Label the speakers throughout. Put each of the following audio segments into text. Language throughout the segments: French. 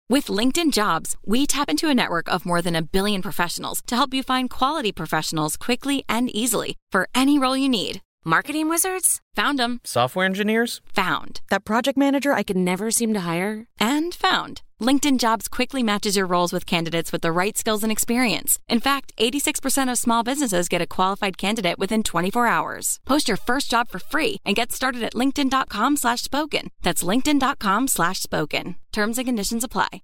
Speaker 1: With LinkedIn Jobs, we tap into a network of more than 1 billion professionals to help you find quality professionals quickly and easily for any role you need. Marketing wizards? Found them.
Speaker 2: Software engineers?
Speaker 1: Found. That project manager I could never seem to hire? And found. LinkedIn Jobs quickly matches your roles with candidates with the right skills and experience. In fact, 86% of small businesses get a qualified candidate within 24 hours. Post your first job for free and get started at linkedin.com/spoken. That's linkedin.com/spoken. Terms and conditions apply.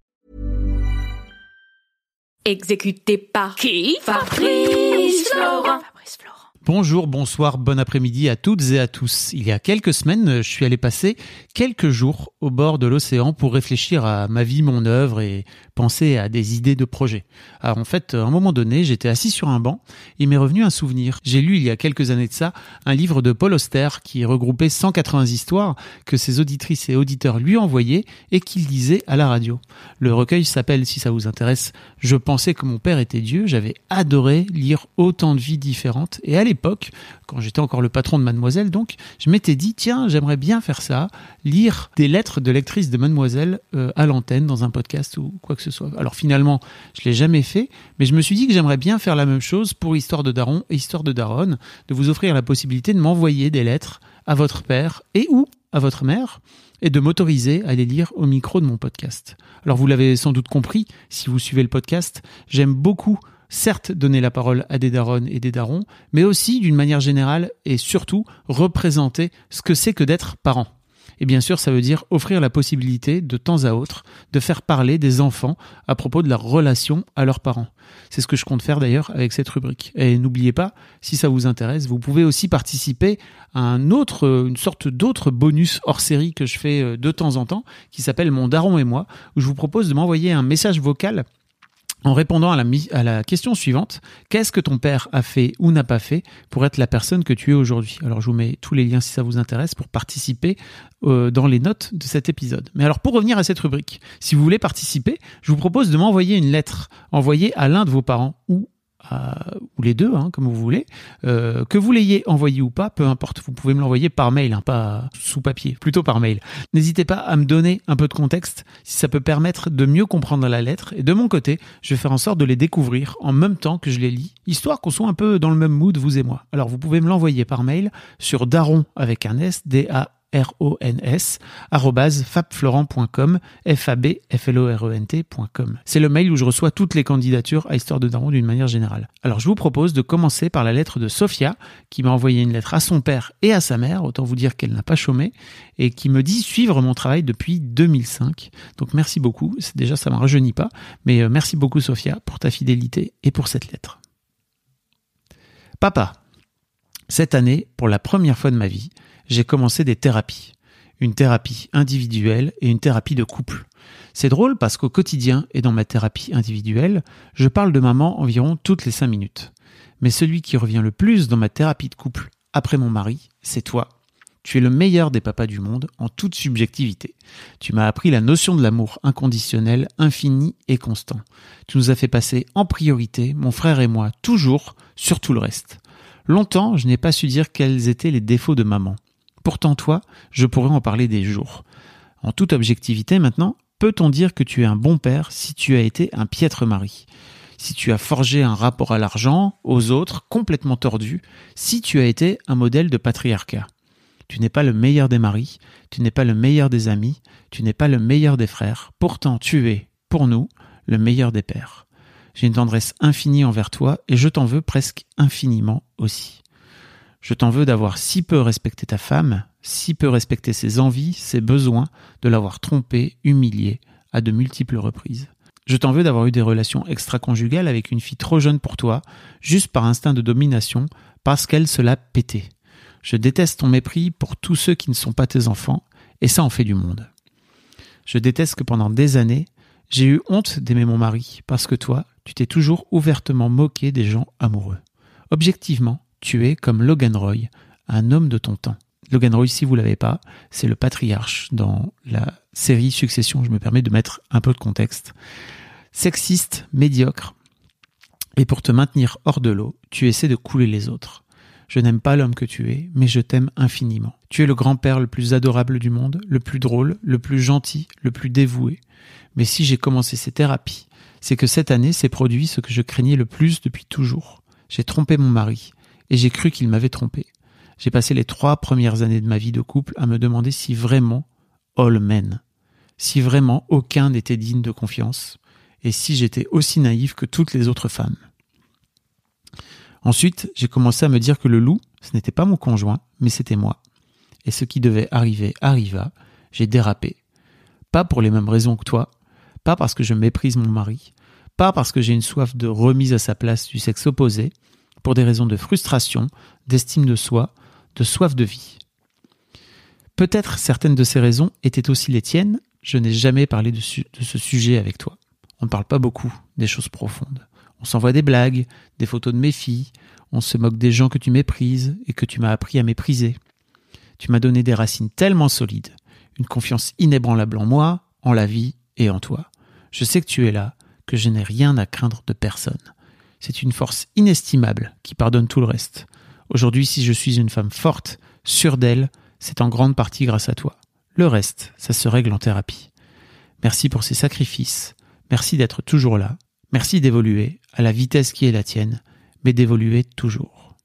Speaker 3: Exécuté par qui? Fabrice Florent.
Speaker 4: Bonjour, bonsoir, bon après-midi à toutes et à tous. Il y a quelques semaines, je suis allé passer quelques jours au bord de l'océan pour réfléchir à ma vie, mon œuvre et penser à des idées de projets. Alors en fait, à un moment donné, j'étais assis sur un banc et m'est revenu un souvenir. J'ai lu il y a quelques années de ça un livre de Paul Auster qui regroupait 180 histoires que ses auditrices et auditeurs lui envoyaient et qu'il lisait à la radio. Le recueil s'appelle, si ça vous intéresse, « Je pensais que mon père était Dieu ». J'avais adoré lire autant de vies différentes et à l'époque, quand j'étais encore le patron de Mademoiselle, donc, je m'étais dit, tiens, j'aimerais bien faire ça, lire des lettres de lectrices de Mademoiselle à l'antenne, dans un podcast ou quoi que ce soit. Alors finalement, je l'ai jamais fait, mais je me suis dit que j'aimerais bien faire la même chose pour Histoire de Daron et Histoire de Daronne, de vous offrir la possibilité de m'envoyer des lettres à votre père et ou à votre mère, et de m'autoriser à les lire au micro de mon podcast. Alors vous l'avez sans doute compris, si vous suivez le podcast, j'aime beaucoup certes donner la parole à des daronnes et des darons, mais aussi d'une manière générale et surtout représenter ce que c'est que d'être parent. Et bien sûr, ça veut dire offrir la possibilité de temps à autre de faire parler des enfants à propos de leur relation à leurs parents. C'est ce que je compte faire d'ailleurs avec cette rubrique. Et n'oubliez pas, si ça vous intéresse, vous pouvez aussi participer à une sorte d'autre bonus hors série que je fais de temps en temps, qui s'appelle Mon Daron et moi, où je vous propose de m'envoyer un message vocal en répondant à la question suivante, qu'est-ce que ton père a fait ou n'a pas fait pour être la personne que tu es aujourd'hui? Alors je vous mets tous les liens si ça vous intéresse pour participer dans les notes de cet épisode. Mais alors pour revenir à cette rubrique, si vous voulez participer, je vous propose de m'envoyer une lettre envoyée à l'un de vos parents ou les deux, comme vous voulez, que vous l'ayez envoyé ou pas, peu importe, vous pouvez me l'envoyer par mail, pas sous papier, plutôt par mail. N'hésitez pas à me donner un peu de contexte, si ça peut permettre de mieux comprendre la lettre, et de mon côté, je vais faire en sorte de les découvrir en même temps que je les lis, histoire qu'on soit un peu dans le même mood, vous et moi. Alors vous pouvez me l'envoyer par mail sur daron avec un S, DARONS, @fabflorent.com, FABFLORENT.com. C'est le mail où je reçois toutes les candidatures à Histoire de Daron d'une manière générale. Alors je vous propose de commencer par la lettre de Sophia, qui m'a envoyé une lettre à son père et à sa mère, autant vous dire qu'elle n'a pas chômé, et qui me dit suivre mon travail depuis 2005. Donc merci beaucoup, déjà ça ne me rajeunit pas, mais merci beaucoup Sophia pour ta fidélité et pour cette lettre. Papa, cette année, pour la première fois de ma vie, j'ai commencé des thérapies. Une thérapie individuelle et une thérapie de couple. C'est drôle parce qu'au quotidien et dans ma thérapie individuelle, je parle de maman environ toutes les 5 minutes. Mais celui qui revient le plus dans ma thérapie de couple, après mon mari, c'est toi. Tu es le meilleur des papas du monde en toute subjectivité. Tu m'as appris la notion de l'amour inconditionnel, infini et constant. Tu nous as fait passer en priorité, mon frère et moi, toujours, sur tout le reste. Longtemps, je n'ai pas su dire quels étaient les défauts de maman. Pourtant toi, je pourrais en parler des jours. En toute objectivité maintenant, peut-on dire que tu es un bon père si tu as été un piètre mari? Si tu as forgé un rapport à l'argent, aux autres, complètement tordu, si tu as été un modèle de patriarcat? Tu n'es pas le meilleur des maris, tu n'es pas le meilleur des amis, tu n'es pas le meilleur des frères. Pourtant tu es, pour nous, le meilleur des pères. J'ai une tendresse infinie envers toi et je t'en veux presque infiniment aussi. Je t'en veux d'avoir si peu respecté ta femme, si peu respecté ses envies, ses besoins, de l'avoir trompée, humiliée, à de multiples reprises. Je t'en veux d'avoir eu des relations extra-conjugales avec une fille trop jeune pour toi, juste par instinct de domination, parce qu'elle se l'a pété. Je déteste ton mépris pour tous ceux qui ne sont pas tes enfants, et ça en fait du monde. Je déteste que pendant des années, j'ai eu honte d'aimer mon mari, parce que toi, tu t'es toujours ouvertement moqué des gens amoureux. Objectivement, tu es comme Logan Roy, un homme de ton temps. Logan Roy, si vous ne l'avez pas, c'est le patriarche dans la série Succession. Je me permets de mettre un peu de contexte. Sexiste, médiocre. Et pour te maintenir hors de l'eau, tu essaies de couler les autres. Je n'aime pas l'homme que tu es, mais je t'aime infiniment. Tu es le grand-père le plus adorable du monde, le plus drôle, le plus gentil, le plus dévoué. Mais si j'ai commencé ces thérapies, c'est que cette année s'est produit ce que je craignais le plus depuis toujours. J'ai trompé mon mari et j'ai cru qu'il m'avait trompé. J'ai passé les 3 premières années de ma vie de couple à me demander si vraiment all men, si vraiment aucun n'était digne de confiance et si j'étais aussi naïf que toutes les autres femmes. Ensuite, j'ai commencé à me dire que le loup, ce n'était pas mon conjoint, mais c'était moi. Et ce qui devait arriver arriva, j'ai dérapé. Pas pour les mêmes raisons que toi, pas parce que je méprise mon mari, pas parce que j'ai une soif de remise à sa place du sexe opposé, pour des raisons de frustration, d'estime de soi, de soif de vie. Peut-être certaines de ces raisons étaient aussi les tiennes, je n'ai jamais parlé de ce sujet avec toi. On ne parle pas beaucoup des choses profondes. On s'envoie des blagues, des photos de mes filles, on se moque des gens que tu méprises et que tu m'as appris à mépriser. Tu m'as donné des racines tellement solides, une confiance inébranlable en moi, en la vie et en toi. Je sais que tu es là, que je n'ai rien à craindre de personne. C'est une force inestimable qui pardonne tout le reste. Aujourd'hui, si je suis une femme forte, sûre d'elle, c'est en grande partie grâce à toi. Le reste, ça se règle en thérapie. Merci pour ces sacrifices. Merci d'être toujours là. Merci d'évoluer à la vitesse qui est la tienne, mais d'évoluer toujours.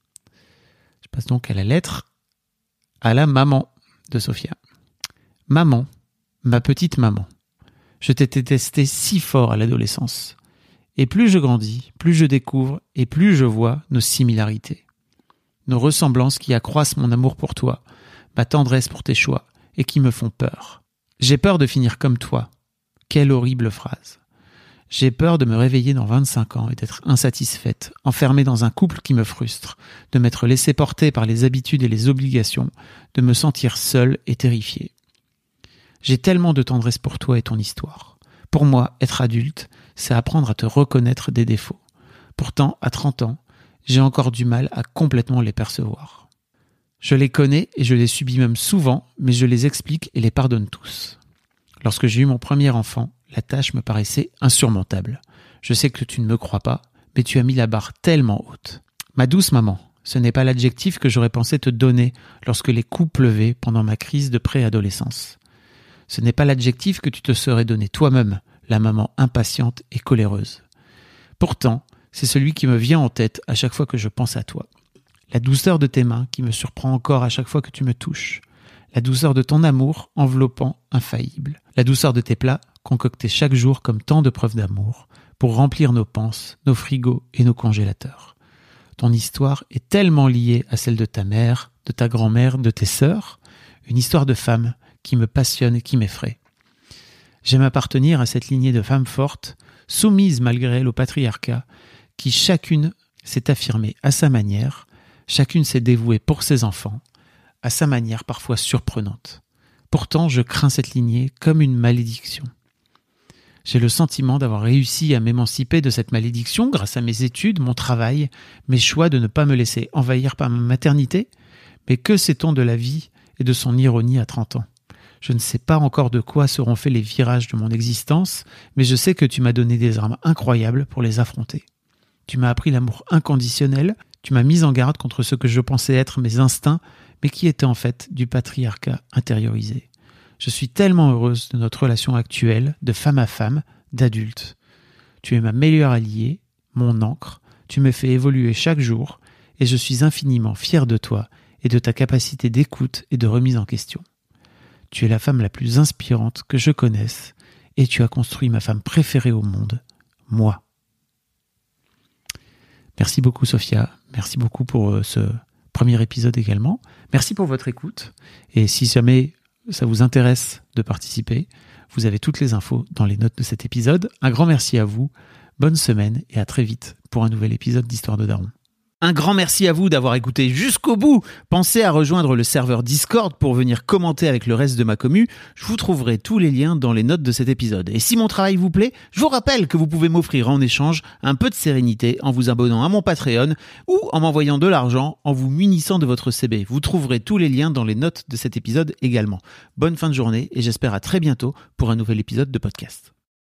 Speaker 4: Je passe donc à la lettre à la maman de Sophia. Maman, ma petite maman, je t'ai détesté si fort à l'adolescence. Et plus je grandis, plus je découvre et plus je vois nos similarités. Nos ressemblances qui accroissent mon amour pour toi, ma tendresse pour tes choix et qui me font peur. J'ai peur de finir comme toi. Quelle horrible phrase. J'ai peur de me réveiller dans 25 ans et d'être insatisfaite, enfermée dans un couple qui me frustre, de m'être laissée porter par les habitudes et les obligations, de me sentir seule et terrifiée. J'ai tellement de tendresse pour toi et ton histoire. Pour moi, être adulte, c'est apprendre à te reconnaître des défauts. Pourtant, à 30 ans, j'ai encore du mal à complètement les percevoir. Je les connais et je les subis même souvent, mais je les explique et les pardonne tous. Lorsque j'ai eu mon premier enfant, la tâche me paraissait insurmontable. Je sais que tu ne me crois pas, mais tu as mis la barre tellement haute. Ma douce maman, ce n'est pas l'adjectif que j'aurais pensé te donner lorsque les coups pleuvaient pendant ma crise de préadolescence. Ce n'est pas l'adjectif que tu te serais donné toi-même, la maman impatiente et coléreuse. Pourtant, c'est celui qui me vient en tête à chaque fois que je pense à toi. La douceur de tes mains qui me surprend encore à chaque fois que tu me touches. La douceur de ton amour enveloppant, infaillible. La douceur de tes plats concoctés chaque jour comme tant de preuves d'amour pour remplir nos panses, nos frigos et nos congélateurs. Ton histoire est tellement liée à celle de ta mère, de ta grand-mère, de tes sœurs, une histoire de femme qui me passionne et qui m'effraie. J'aime appartenir à cette lignée de femmes fortes, soumises malgré elles au patriarcat, qui chacune s'est affirmée à sa manière, chacune s'est dévouée pour ses enfants, à sa manière parfois surprenante. Pourtant, je crains cette lignée comme une malédiction. J'ai le sentiment d'avoir réussi à m'émanciper de cette malédiction grâce à mes études, mon travail, mes choix de ne pas me laisser envahir par ma maternité. Mais que sait-on de la vie et de son ironie à 30 ans ? Je ne sais pas encore de quoi seront faits les virages de mon existence, mais je sais que tu m'as donné des armes incroyables pour les affronter. Tu m'as appris l'amour inconditionnel, tu m'as mis en garde contre ce que je pensais être mes instincts, mais qui étaient en fait du patriarcat intériorisé. Je suis tellement heureuse de notre relation actuelle, de femme à femme, d'adulte. Tu es ma meilleure alliée, mon ancre, tu me fais évoluer chaque jour, et je suis infiniment fière de toi et de ta capacité d'écoute et de remise en question. Tu es la femme la plus inspirante que je connaisse, et tu as construit ma femme préférée au monde, moi. Merci beaucoup Sophia, merci beaucoup pour ce premier épisode également. Merci pour votre écoute, et si jamais ça vous intéresse de participer, vous avez toutes les infos dans les notes de cet épisode. Un grand merci à vous, bonne semaine et à très vite pour un nouvel épisode d'Histoire de Daron. Un grand merci à vous d'avoir écouté jusqu'au bout. Pensez à rejoindre le serveur Discord pour venir commenter avec le reste de ma commu. Je vous trouverai tous les liens dans les notes de cet épisode. Et si mon travail vous plaît, je vous rappelle que vous pouvez m'offrir en échange un peu de sérénité en vous abonnant à mon Patreon ou en m'envoyant de l'argent en vous munissant de votre CB. Vous trouverez tous les liens dans les notes de cet épisode également. Bonne fin de journée et j'espère à très bientôt pour un nouvel épisode de podcast.